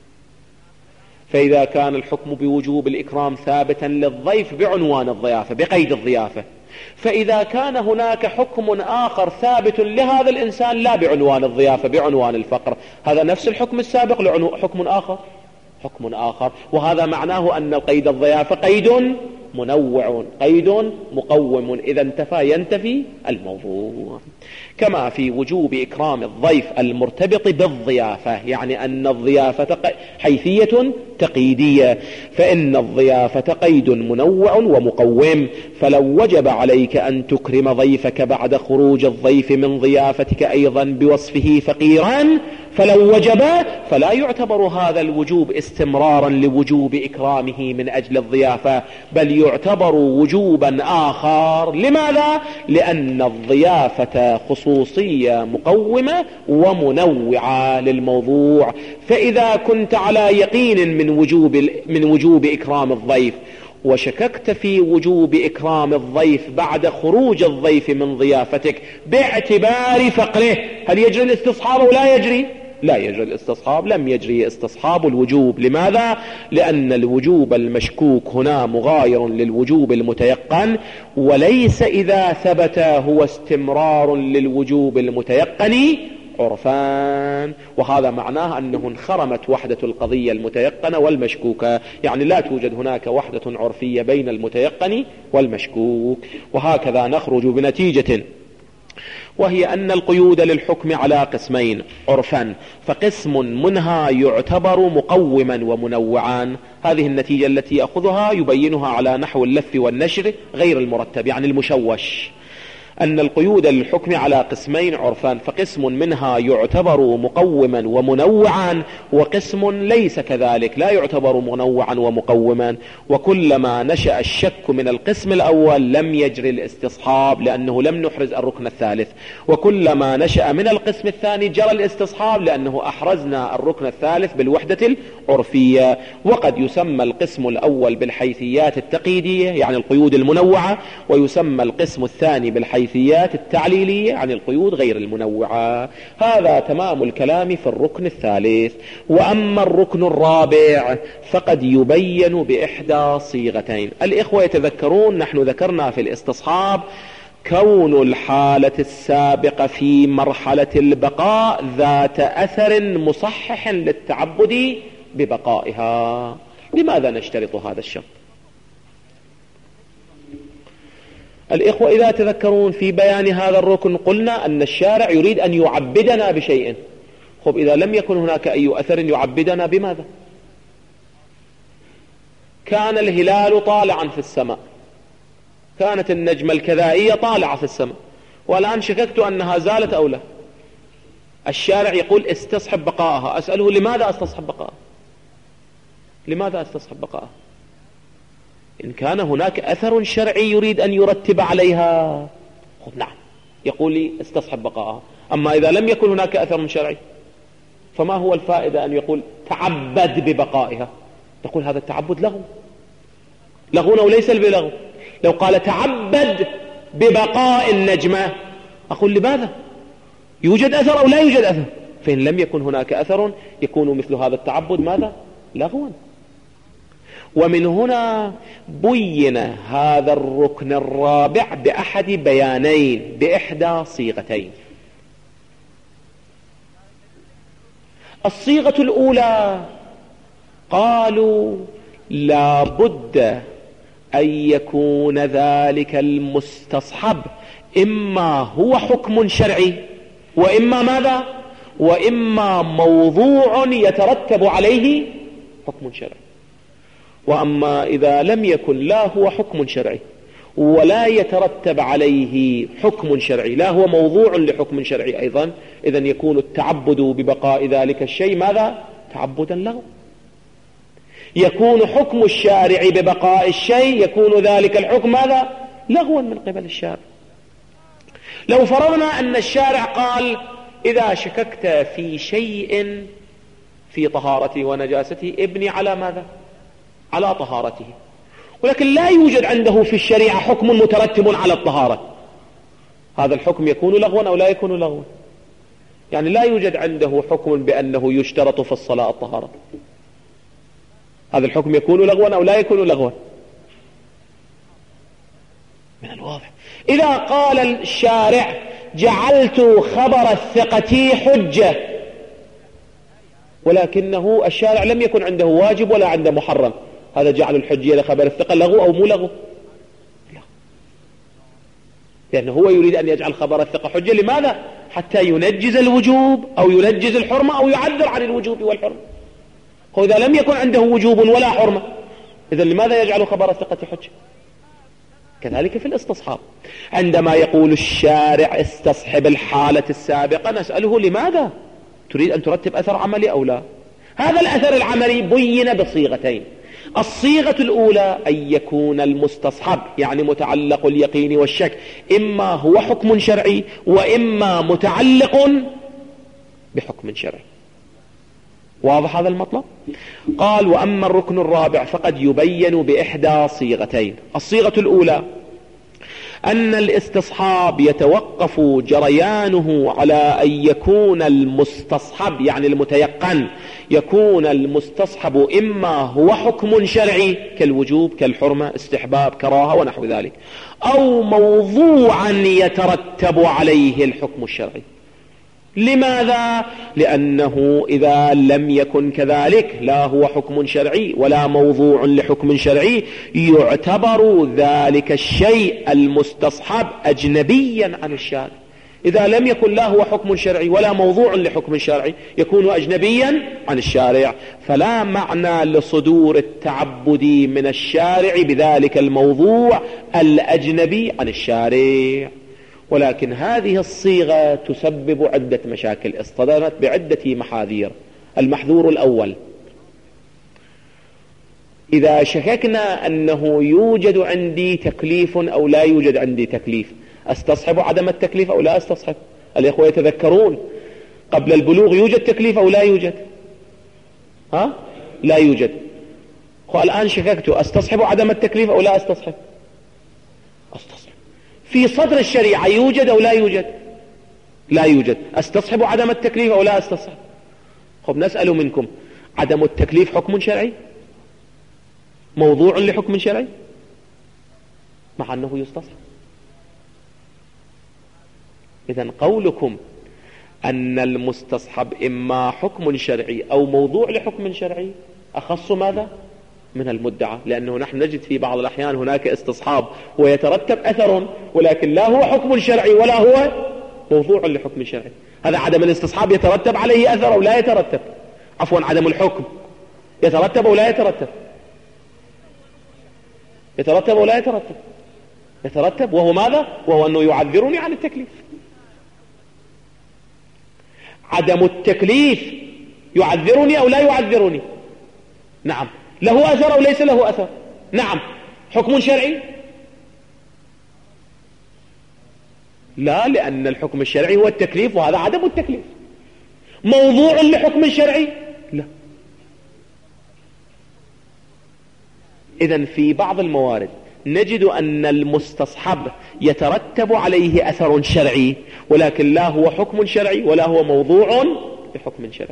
فإذا كان الحكم بوجوب الإكرام ثابتا للضيف بعنوان الضيافة بقيد الضيافة، فإذا كان هناك حكم آخر ثابت لهذا الإنسان لا بعنوان الضيافة بعنوان الفقر، هذا نفس الحكم السابق لحكم آخر حكم آخر، وهذا معناه أن قيد الضيافة قيد منوع قيد مقوم، إذا انتفى ينتفي الموضوع. كما في وجوب إكرام الضيف المرتبط بالضيافة، يعني أن الضيافة حيثية تقييدية، فإن الضيافة قيد منوع ومقوم، فلو وجب عليك أن تكرم ضيفك بعد خروج الضيف من ضيافتك أيضا بوصفه فقيرا فلو وجب فلا يعتبر هذا الوجوب استمرارا لوجوب إكرامه من أجل الضيافة، بل يعتبر وجوبا آخر. لماذا؟ لأن الضيافة خصوصية مقومة ومنوعة للموضوع. فإذا كنت على يقين من وجوب من وجوب إكرام الضيف وشككت في وجوب إكرام الضيف بعد خروج الضيف من ضيافتك باعتبار فقره، هل يجري الاستصحاب أو لا يجري؟ لا يجري الاستصحاب، لم يجري استصحاب الوجوب. لماذا؟ لأن الوجوب المشكوك هنا مغاير للوجوب المتيقن، وليس إذا ثبت هو استمرار للوجوب المتيقن عرفان، وهذا معناه أنه انخرمت وحدة القضية المتيقنة والمشكوكة، يعني لا توجد هناك وحدة عرفية بين المتيقن والمشكوك. وهكذا نخرج بنتيجة، وهي أن القيود للحكم على قسمين عرفا، فقسم منها يعتبر مقوما ومنوعا. هذه النتيجة التي يأخذها يبينها على نحو اللف والنشر غير المرتب، يعني المشوش، أن القيود للحكم على قسمين عرفان، فقسم منها يعتبر مقوما ومنوعا، وقسم ليس كذلك لا يعتبر منوعا ومقوما. وكلما نشأ الشك من القسم الأول لم يجري الاستصحاب لأنه لم نحرز الركن الثالث، وكلما نشأ من القسم الثاني جرى الاستصحاب لأنه أحرزنا الركن الثالث بالوحدة العرفية. وقد يسمى القسم الأول بالحيثيات التقييدية يعني القيود المنوعة، ويسمى القسم الثاني بالحيثيات التعليلية عن القيود غير المنوعة. هذا تمام الكلام في الركن الثالث. وأما الركن الرابع فقد يبين بإحدى صيغتين. الإخوة يتذكرون نحن ذكرنا في الاستصحاب كون الحالة السابقة في مرحلة البقاء ذات أثر مصحح للتعبد ببقائها. لماذا نشترط هذا الشرط؟ الإخوة إذا تذكرون في بيان هذا الركن قلنا أن الشارع يريد أن يعبدنا بشيء. خب إذا لم يكن هناك أي أثر يعبدنا بماذا؟ كان الهلال طالعا في السماء، كانت النجمة الكذائية طالعة في السماء، والآن شككت أنها زالت أو لا. الشارع يقول استصحب بقائها. أسأله لماذا استصحب بقائها؟ لماذا استصحب بقائها؟ إن كان هناك أثر شرعي يريد أن يرتب عليها نعم يقول لي استصحب بقائها. أما إذا لم يكن هناك أثر شرعي فما هو الفائدة أن يقول تعبد ببقائها؟ تقول هذا التعبد لغو، لغو وليس بلغو. لو قال تعبد ببقاء النجمة أقول لماذا؟ يوجد أثر أو لا يوجد أثر؟ فإن لم يكن هناك أثر يكون مثل هذا التعبد ماذا؟ لغوا. ومن هنا بين هذا الركن الرابع بأحد بيانين بإحدى صيغتين. الصيغة الأولى قالوا لا بد أن يكون ذلك المستصحب إما هو حكم شرعي وإما ماذا؟ وإما موضوع يترتب عليه حكم شرعي. وأما إذا لم يكن لا هو حكم شرعي ولا يترتب عليه حكم شرعي، لا هو موضوع لحكم شرعي أيضا، إذن يكون التعبد ببقاء ذلك الشيء ماذا؟ تعبدا له. يكون حكم الشارع ببقاء الشيء يكون ذلك الحكم ماذا؟ لغوا من قبل الشارع. لو فرضنا أن الشارع قال إذا شككت في شيء في طهارته ونجاسته ابني على ماذا؟ على طهارته، ولكن لا يوجد عنده في الشريعة حكم مترتب على الطهارة، هذا الحكم يكون لغوا أو لا يكون لغوا. يعني لا يوجد عنده حكم بأنه يشترط في الصلاة الطهارة، هذا الحكم يكون لغوا أو لا يكون لغوا. من الواضح إذا قال الشارع جعلت خبر الثقة حجة، ولكنه الشارع لم يكن عنده واجب ولا عنده محرم، هذا جعل الحجية لخبر الثقة لغو أو مو لغو؟ لا، لأنه هو يريد أن يجعل خبر الثقة حجة. لماذا؟ حتى ينجز الوجوب أو ينجز الحرمة أو يعذر عن الوجوب والحرمة. وإذا لم يكن عنده وجوب ولا حرمة، إذا لماذا يجعل خبر الثقة حجة؟ كذلك في الاستصحاب، عندما يقول الشارع استصحب الحالة السابقة نسأله لماذا؟ تريد أن ترتب أثر عملي أو لا؟ هذا الأثر العملي بين بصيغتين. الصيغة الأولى أن يكون المستصحب يعني متعلق اليقين والشك إما هو حكم شرعي وإما متعلق بحكم شرعي. واضح هذا المطلب؟ قال وأما الركن الرابع فقد يبين بإحدى صيغتين. الصيغة الأولى أن الاستصحاب يتوقف جريانه على أن يكون المستصحب يعني المتيقن، يكون المستصحب إما هو حكم شرعي كالوجوب كالحرمة استحباب كراهة ونحو ذلك، أو موضوعا يترتب عليه الحكم الشرعي. لماذا؟ لأنه إذا لم يكن كذلك لا هو حكم شرعي ولا موضوع لحكم شرعي يعتبر ذلك الشيء المستصحب أجنبيا عن الشارع. إذا لم يكن لا هو حكم شرعي ولا موضوع لحكم شرعي يكون أجنبيا عن الشارع، فلا معنى لصدور التعبد من الشارع بذلك الموضوع الأجنبي عن الشارع. ولكن هذه الصيغة تسبب عدة مشاكل اصطدمت بعدة محاذير. المحذور الأول، إذا شككنا أنه يوجد عندي تكليف أو لا يوجد عندي تكليف، أستصحب عدم التكليف أو لا أستصحب؟ الإخوة يتذكرون قبل البلوغ يوجد تكليف أو لا يوجد؟ ها؟ لا يوجد. الآن شككت أستصحب عدم التكليف أو لا أستصحب؟ أستصحب. في صدر الشريعة يوجد أو لا يوجد؟ لا يوجد. أستصحب عدم التكليف أو لا أستصحب؟ خب نسأل منكم، عدم التكليف حكم شرعي؟ موضوع لحكم شرعي؟ مع أنه يستصحب. إذن قولكم أن المستصحب إما حكم شرعي أو موضوع لحكم شرعي أخص ماذا؟ من المدعى، لأنه نحن نجد في بعض الأحيان هناك استصحاب ويترتب أثر ولكن لا هو حكم شرعي ولا هو موضوع لحكم شرعي. هذا عدم الاستصحاب يترتب عليه أثر أو لا يترتب؟ عفوا عدم الحكم يترتب أو لا يترتب؟ يترتب أو لا يترتب؟ يترتب. وهو ماذا؟ وهو أنه يعذرني عن التكليف. عدم التكليف يعذرني أو لا يعذرني؟ نعم. له أثر أو ليس له أثر؟ نعم. حكم شرعي؟ لا، لأن الحكم الشرعي هو التكليف وهذا عدم التكليف. موضوع لحكم شرعي؟ لا. إذن في بعض الموارد نجد أن المستصحب يترتب عليه أثر شرعي ولكن لا هو حكم شرعي ولا هو موضوع لحكم شرعي.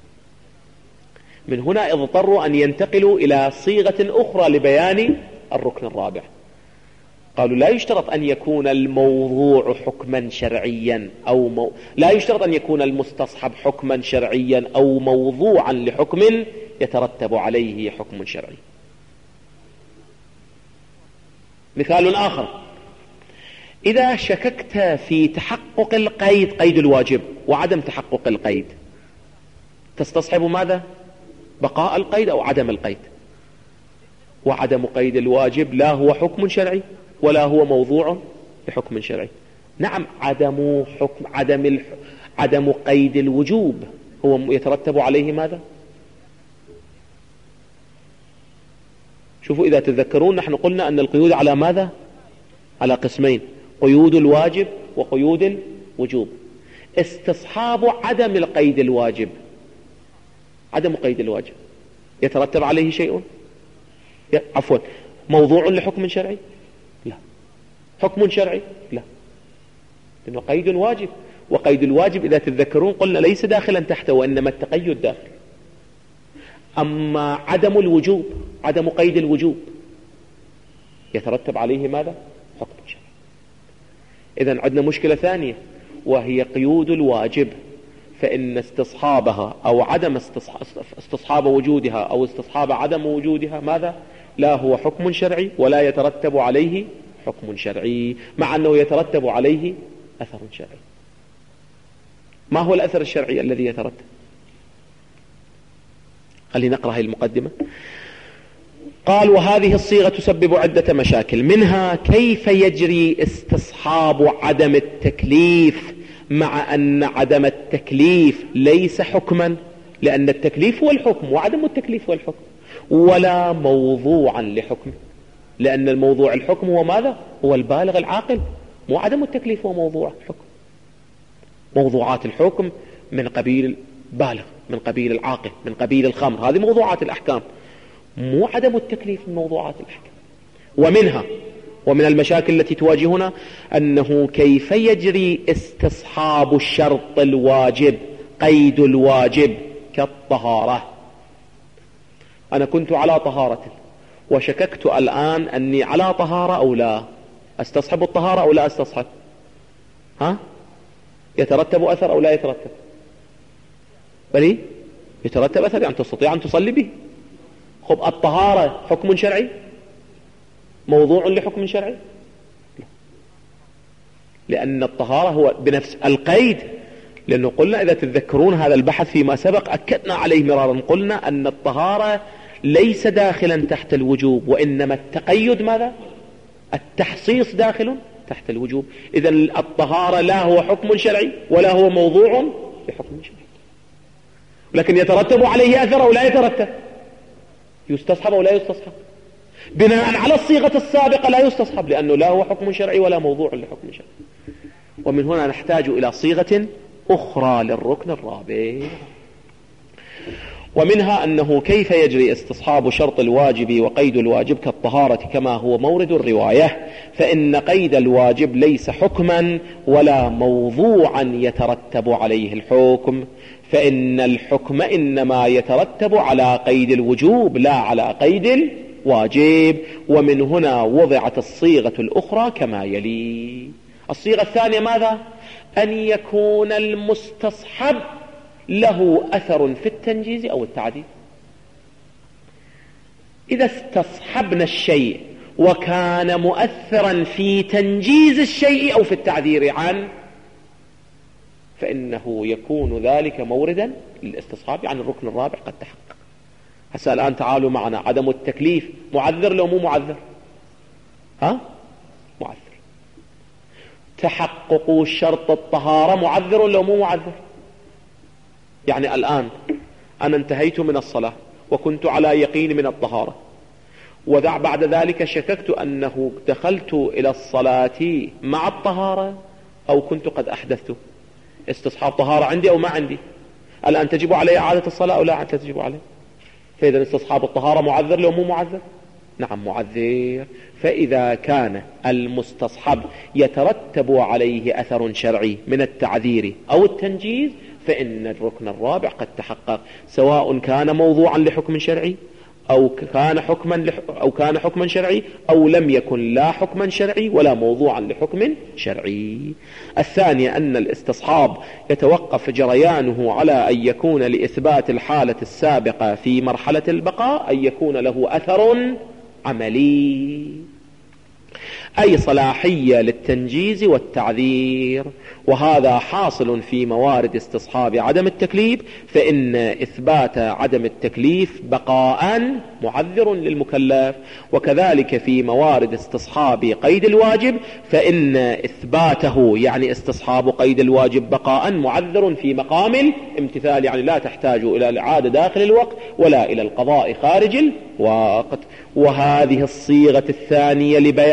من هنا اضطروا أن ينتقلوا إلى صيغة أخرى لبيان الركن الرابع. قالوا لا يشترط أن يكون الموضوع حكما شرعيا أو مو... لا يشترط أن يكون المستصحب حكما شرعيا أو موضوعا لحكم يترتب عليه حكم شرعي. مثال آخر، إذا شككت في تحقق القيد، قيد الواجب وعدم تحقق القيد، تستصحب ماذا؟ بقاء القيد أو عدم القيد. وعدم قيد الواجب لا هو حكم شرعي ولا هو موضوع لحكم شرعي. نعم، عدم حكم عدم الح... عدم قيد الوجوب هو يترتب عليه ماذا؟ شوفوا إذا تذكرون نحن قلنا أن القيود على ماذا؟ على قسمين، قيود الواجب وقيود الوجوب. استصحاب عدم القيد الواجب، عدم قيد الواجب يترتب عليه شيء، عفوا موضوع لحكم شرعي؟ لا. حكم شرعي؟ لا، لأنه قيد واجب، وقيد الواجب إذا تتذكرون قلنا ليس داخلا تحته وإنما التقيد داخل. أما عدم الوجوب، عدم قيد الوجوب يترتب عليه ماذا؟ حكم شرعي. إذن عندنا مشكلة ثانية وهي قيود الواجب، فإن استصحابها أو عدم استصحاب وجودها أو استصحاب عدم وجودها ماذا؟ لا هو حكم شرعي ولا يترتب عليه حكم شرعي، مع أنه يترتب عليه أثر شرعي. ما هو الأثر الشرعي الذي يترتب؟ خلينا نقرأ هذه المقدمة. قال: وهذه الصيغة تسبب عدة مشاكل، منها كيف يجري استصحاب عدم التكليف مع أن عدم التكليف ليس حكما، لأن التكليف هو الحكم وعدم التكليف هو الحكم، ولا موضوعا لحكم، لأن الموضوع الحكم هو ماذا؟ هو البالغ العاقل، مو عدم التكليف هو موضوع الحكم. موضوعات الحكم من قبيل بالغ، من قبيل العاقل، من قبيل الخمر، هذه موضوعات الأحكام، مو عدم التكليف من موضوعات الأحكام. ومنها ومن المشاكل التي تواجهنا أنه كيف يجري استصحاب الشرط الواجب، قيد الواجب كالطهارة. أنا كنت على طهارة وشككت الآن أني على طهارة أو لا، استصحب الطهارة أو لا استصحب؟ ها؟ يترتب أثر أو لا يترتب؟ بل يترتب أثر، يعني تستطيع أن تصلي به. خب الطهارة حكم شرعي؟ موضوع لحكم شرعي؟ لا. لأن الطهارة هو بنفس القيد، لأنه قلنا إذا تتذكرون هذا البحث فيما سبق أكدنا عليه مرارا، قلنا أن الطهارة ليس داخلا تحت الوجوب، وإنما التقيد ماذا؟ التحصيص داخل تحت الوجوب. إذن الطهارة لا هو حكم شرعي ولا هو موضوع لحكم شرعي، لكن يترتب عليه أثر أو لا يترتب؟ يستصحب أو لا يستصحب؟ بناء على الصيغة السابقة لا يستصحب، لأنه لا هو حكم شرعي ولا موضوع لحكم شرعي. ومن هنا نحتاج إلى صيغة أخرى للركن الرابع. ومنها أنه كيف يجري استصحاب شرط الواجب وقيد الواجب كالطهارة كما هو مورد الرواية، فإن قيد الواجب ليس حكما ولا موضوعا يترتب عليه الحكم، فإن الحكم إنما يترتب على قيد الوجوب لا على قيد الواجب. ومن هنا وضعت الصيغة الأخرى كما يلي. الصيغة الثانية ماذا؟ أن يكون المستصحب له أثر في التنجيز أو التعديل. إذا استصحبنا الشيء وكان مؤثرا في تنجيز الشيء أو في التعذير عنه، فإنه يكون ذلك موردا للاستصحاب، يعني الركن الرابع قد تحقق. هسا الآن تعالوا معنا، عدم التكليف معذر لو مو معذر؟ ها؟ معذر. تحقق شرط الطهارة معذر لو مو معذر؟ يعني الآن أنا انتهيت من الصلاة وكنت على يقين من الطهارة، وبعد ذلك شككت أنه دخلت إلى الصلاة مع الطهارة أو كنت قد أحدثت. استصحاب طهارة عندي أو ما عندي؟ الآن تجب علي إعادة الصلاة أو لا تجب علي؟ فإذا استصحاب الطهارة معذر لو مو معذر؟ نعم معذر. فإذا كان المستصحب يترتب عليه أثر شرعي من التعذير أو التنجيز، فإن الركن الرابع قد تحقق، سواء كان موضوعا لحكم شرعي أو كان حكما لح... أو كان حكما شرعي أو لم يكن لا حكما شرعي ولا موضوعا لحكم شرعي. الثانية أن الاستصحاب يتوقف جريانه على أن يكون لإثبات الحالة السابقة في مرحلة البقاء أن يكون له أثر عملي، أي صلاحية للتنجيز والتعذير، وهذا حاصل في موارد استصحاب عدم التكليف، فإن إثبات عدم التكليف بقاء معذر للمكلف، وكذلك في موارد استصحاب قيد الواجب، فإن إثباته يعني استصحاب قيد الواجب بقاء معذر في مقام الامتثال، يعني لا تحتاج إلى الإعادة داخل الوقت ولا إلى القضاء خارج الوقت. وهذه الصيغة الثانية لبيان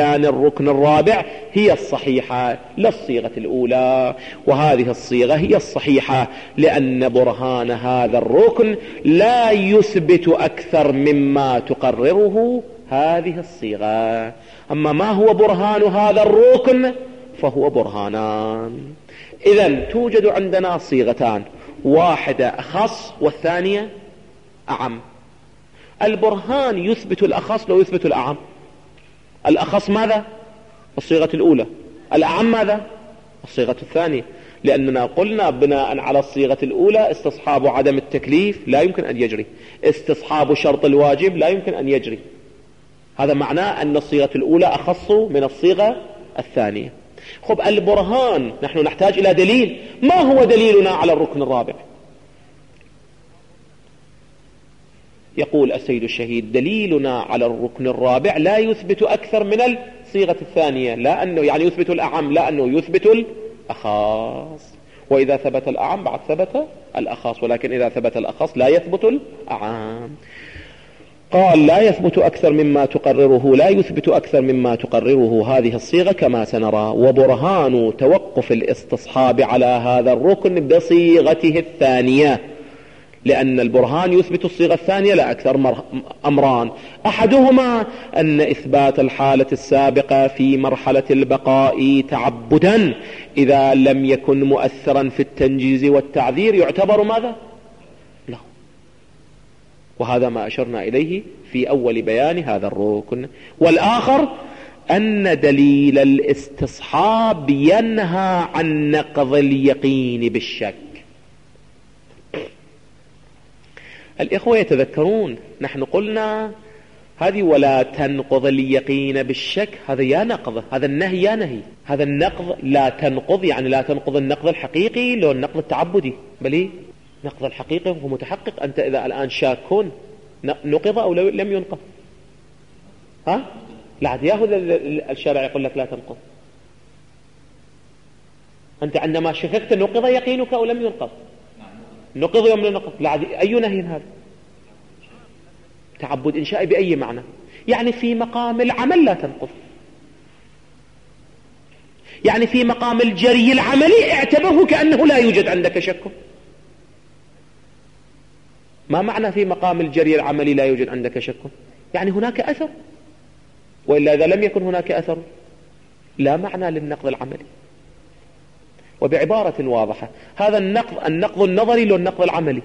بيان الركن الرابع هي الصحيحة لا الصيغة الأولى، وهذه الصيغة هي الصحيحة لأن برهان هذا الركن لا يثبت أكثر مما تقرره هذه الصيغة. أما ما هو برهان هذا الركن فهو برهانان. إذن توجد عندنا صيغتان، واحدة أخص والثانية أعم. البرهان يثبت الأخص لو يثبت الأعم. الأخص ماذا؟ الصيغة الأولى. الأعم ماذا؟ الصيغة الثانية. لأننا قلنا بناء على الصيغة الأولى استصحاب عدم التكليف لا يمكن أن يجري، استصحاب شرط الواجب لا يمكن أن يجري. هذا معناه أن الصيغة الأولى أخص من الصيغة الثانية. خب البرهان نحن نحتاج إلى دليل. ما هو دليلنا على الركن الرابع؟ يقول السيد الشهيد دليلنا على الركن الرابع لا يثبت أكثر من الصيغة الثانية، لا أنه يعني يثبت الأعم، لا أنه يثبت الأخص. وإذا ثبت الأعم بعد ثبت الأخص، ولكن إذا ثبت الأخص لا يثبت الأعم. قال لا يثبت أكثر مما تقرره، لا يثبت أكثر مما تقرره هذه الصيغة كما سنرى. وبرهان توقف الاستصحاب على هذا الركن بصيغته الثانية، لأن البرهان يثبت الصيغة الثانية لا أكثر. أمران، أحدهما أن إثبات الحالة السابقة في مرحلة البقاء تعبدا إذا لم يكن مؤثرا في التنجيز والتعذير يعتبر ماذا؟ لا. وهذا ما أشرنا إليه في أول بيان هذا الركن. والآخر أن دليل الاستصحاب ينهى عن نقض اليقين بالشك. الإخوة يتذكرون نحن قلنا هذه ولا تنقض اليقين بالشك، هذا يا نقض، هذا النهي يا نهي. هذا النقض لا تنقض يعني لا تنقض النقض الحقيقي لو النقض التعبدي، بل نقض الحقيقي هو متحقق. أنت إذا الآن شاكون نقض أو لم ينقض؟ ها؟ لا عاد ياخذ الشارع يقول لك لا تنقض. أنت عندما شككت نقض يقينك أو لم ينقض؟ نقض يوم من نقض. لا عاد أي نهي هذا؟ تعبد إنشائي بأي معنى؟ يعني في مقام العمل لا تنقض، يعني في مقام الجري العملي اعتبره كأنه لا يوجد عندك شك. ما معنى في مقام الجري العملي لا يوجد عندك شك؟ يعني هناك أثر، وإلا إذا لم يكن هناك أثر لا معنى للنقض العملي. وبعبارة واضحة هذا النقض النقض النظري له النقض العملي.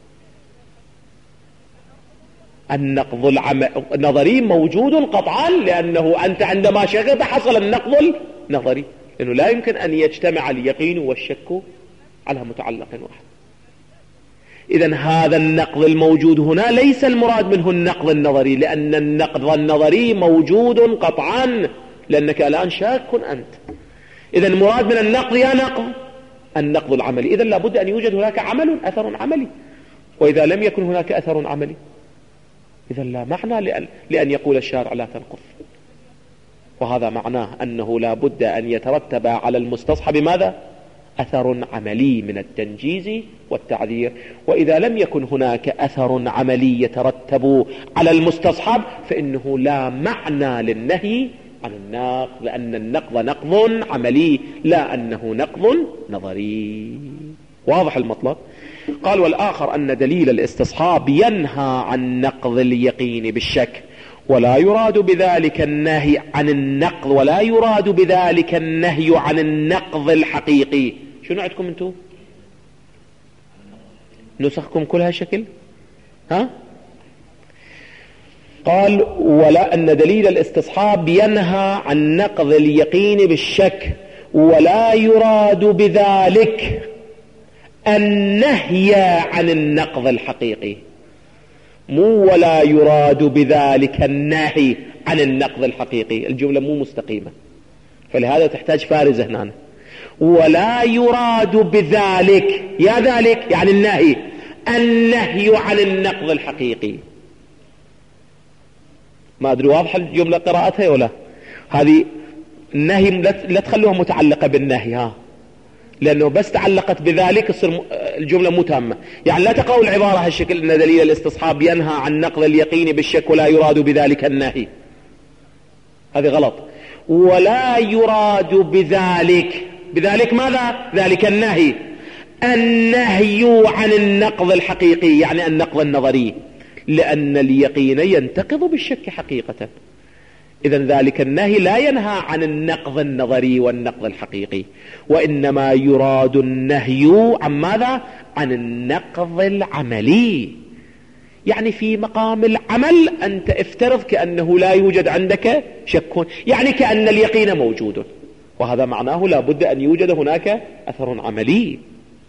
النقض النظري موجود قطعا، لأنه أنت عندما شككت حصل النقض النظري، لأنه لا يمكن أن يجتمع اليقين والشك على متعلق واحد. إذن هذا النقض الموجود هنا ليس المراد منه النقض النظري، لأن النقض النظري موجود قطعا لأنك الآن شاك أنت. إذن المراد من النقض يا نقض النقض العملي. إذن لابد أن يوجد هناك عمل أثر عملي، وإذا لم يكن هناك أثر عملي إذن لا معنى لأن, لأن يقول الشارع لا تنقض. وهذا معناه أنه لا بد أن يترتب على المستصحب ماذا؟ أثر عملي من التنجيز والتعذير. وإذا لم يكن هناك أثر عملي يترتب على المستصحب فإنه لا معنى للنهي عن النقض، لأن النقض نقض عملي لا أنه نقض نظري. واضح المطلب؟ قال والآخر أن دليل الاستصحاب ينهى عن نقض اليقين بالشك، ولا يراد بذلك النهي عن النقض ولا يراد بذلك النهي عن النقض الحقيقي. شنو عندكم انتم؟ نسخكم كلها شكل؟ ها؟ قال ولا أن دليل الاستصحاب ينهى عن نقض اليقين بالشك، ولا يراد بذلك النهي عن النقض الحقيقي. مو ولا يراد بذلك النهي عن النقض الحقيقي، الجملة مو مستقيمة، فلهذا تحتاج فارزة هنا. ولا يراد بذلك، يا ذلك يعني النهي، النهي عن النقض الحقيقي. ما أدري واضح الجملة قراءتها ولا؟ هذه النهي لا تخلوها متعلقة بالنهي، ها، لأنه بس تعلقت بذلك تصير الجملة مو تامة. يعني لا تقرأوا العبارة هالشكل أن دليل الاستصحاب ينهى عن نقض اليقين بالشك ولا يراد بذلك النهي، هذه غلط. ولا يراد بذلك بذلك ماذا؟ ذلك النهي النهي عن النقض الحقيقي، يعني النقض النظري، لأن اليقين ينتقض بالشك حقيقة. إذن ذلك النهي لا ينهى عن النقض النظري والنقض الحقيقي، وإنما يراد النهي عن ماذا؟ عن النقض العملي. يعني في مقام العمل أنت افترض كأنه لا يوجد عندك شك، يعني كأن اليقين موجود، وهذا معناه لا بد أن يوجد هناك أثر عملي.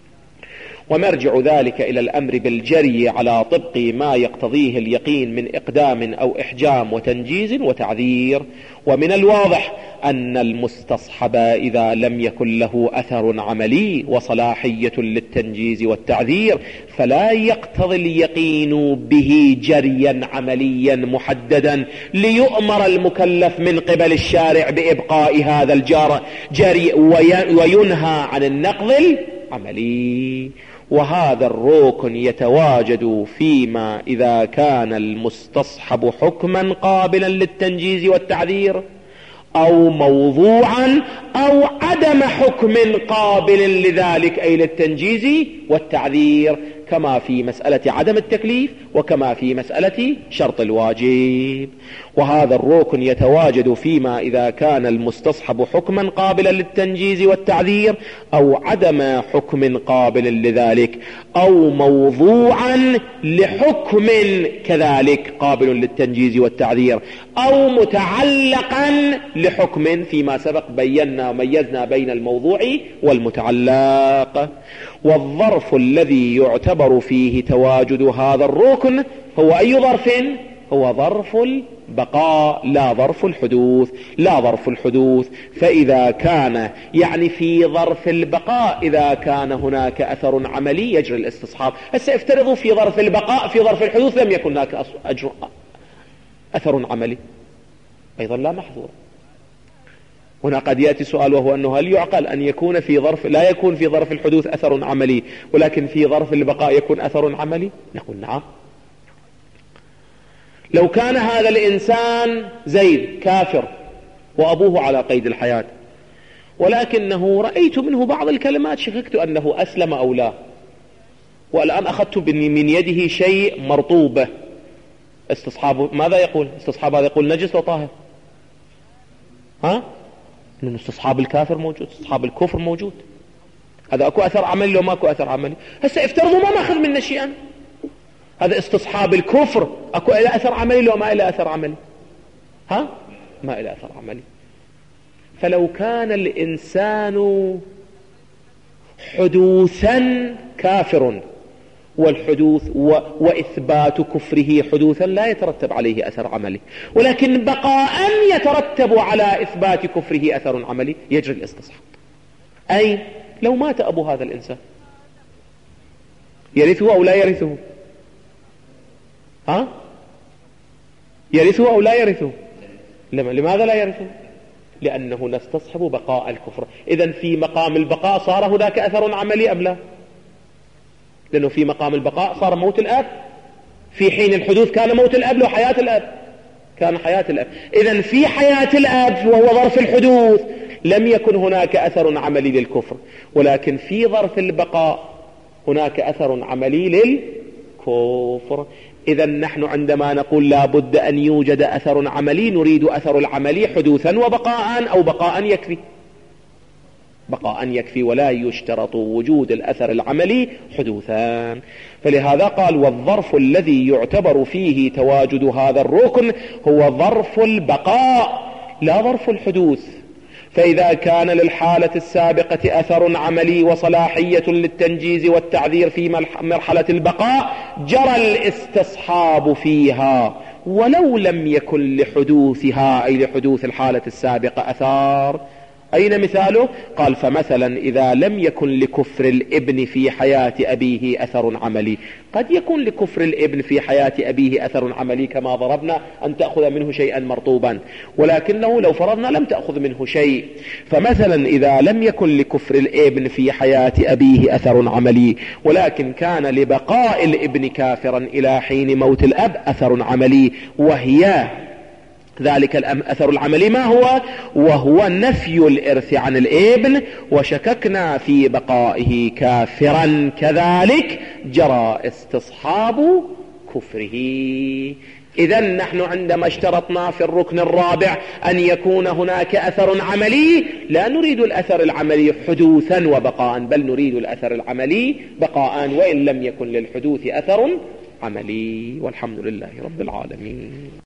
ومرجع ذلك إلى الأمر بالجري على طبق ما يقتضيه اليقين من إقدام أو إحجام وتنجيز وتعذير. ومن الواضح أن المستصحب إذا لم يكن له أثر عملي وصلاحية للتنجيز والتعذير فلا يقتضي اليقين به جريا عمليا محددا ليؤمر المكلف من قبل الشارع بإبقاء هذا الجار جري وينهى عن النقض العملي. وهذا الركن يتواجد فيما إذا كان المستصحب حكما قابلا للتنجيز والتعذير أو موضوعا أو عدم حكم قابل لذلك أي للتنجيز والتعذير، كما في مسألة عدم التكليف وكما في مسألة شرط الواجب. وهذا الركن يتواجد فيما إذا كان المستصحب حكما قابلا للتنجيز والتعذير أو عدم حكم قابل لذلك أو موضوعا لحكم كذلك قابل للتنجيز والتعذير أو متعلقا لحكم، فيما سبق بينا وميزنا بين الموضوع والمتعلق. والظرف الذي يعتبر فيه تواجد هذا الركن هو أي ظرف؟ هو ظرف البقاء لا ظرف الحدوث، لا ظرف الحدوث. فإذا كان يعني في ظرف البقاء إذا كان هناك أثر عملي يجري الاستصحاب. هسه افترضوا في ظرف البقاء في ظرف الحدوث لم يكن هناك أجر أثر عملي، أيضا لا محظور. هنا قد يأتي سؤال وهو أنه هل يعقل أن يكون في ظرف لا يكون في ظرف الحدوث أثر عملي ولكن في ظرف البقاء يكون أثر عملي؟ نقول نعم. لو كان هذا الإنسان زيد كافر وأبوه على قيد الحياة، ولكنه رأيت منه بعض الكلمات شككت أنه أسلم أو لا، والآن أخذت من يده شيء مرطوبة، استصحابه ماذا يقول؟ استصحاب هذا يقول نجس وطاهر. ها؟ لأن استصحاب الكافر موجود، استصحاب الكفر موجود. هذا أكو أثر عملي لو ما أكو أثر عملي؟ هسه افترضوا ما ماخذ منا شيئا، هذا استصحاب الكفر أكو إلى أثر عملي لو ما إلى أثر عملي؟ ها؟ ما إلى أثر عملي. فلو كان الإنسان حدوثا كافر والحدوث و... وإثبات كفره حدوثا لا يترتب عليه أثر عملي، ولكن بقاء يترتب على إثبات كفره أثر عملي يجري الاستصحاب. أي لو مات أبو هذا الإنسان يرثه أو لا يرثه؟ ها؟ يرثه أو لا يرثه؟ لماذا لا يرثه؟ لأنه نستصحب بقاء الكفر. إذن في مقام البقاء صار هناك أثر عملي أم لا؟ لأنه في مقام البقاء صار موت الأب، في حين الحدوث كان موت الأب لو حياة الأب، كان حياة الأب. إذن في حياة الأب وهو ظرف الحدوث لم يكن هناك أثر عملي للكفر، ولكن في ظرف البقاء هناك أثر عملي للكفر. إذن نحن عندما نقول لا بد أن يوجد أثر عملي نريد أثر العملي حدوثا وبقاء أو بقاء يكفي، بقاء يكفي ولا يشترط وجود الأثر العملي حدوثان. فلهذا قال والظرف الذي يعتبر فيه تواجد هذا الركن هو ظرف البقاء لا ظرف الحدوث. فإذا كان للحالة السابقة أثر عملي وصلاحية للتنجيز والتعذير في مرحلة البقاء جرى الاستصحاب فيها ولو لم يكن لحدوثها أي لحدوث الحالة السابقة أثار. أين مثاله؟ قال فمثلا إذا لم يكن لكفر الابن في حياة أبيه أثر عملي، قد يكون لكفر الابن في حياة أبيه أثر عملي كما ضربنا أن تأخذ منه شيئا مرطوبا، ولكنه لو فرضنا لم تأخذ منه شيء. فمثلا إذا لم يكن لكفر الابن في حياة أبيه أثر عملي ولكن كان لبقاء الابن كافرا إلى حين موت الأب أثر عملي، وهي ذلك الأثر العملي ما هو؟ وهو نفي الإرث عن الابن، وشككنا في بقائه كافرا كذلك جرى استصحاب كفره. إذن نحن عندما اشترطنا في الركن الرابع أن يكون هناك أثر عملي، لا نريد الأثر العملي حدوثا وبقاء، بل نريد الأثر العملي بقاء وإن لم يكن للحدوث أثر عملي. والحمد لله رب العالمين.